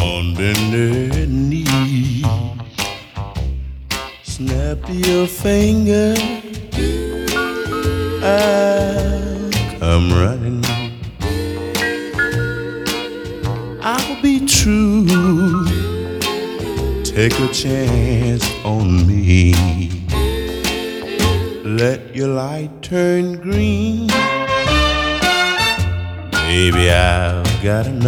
on bended knee. Snap your finger, I'll come running. I'll be true, take a chance on me. Let your light turn green. Baby, I've got enough.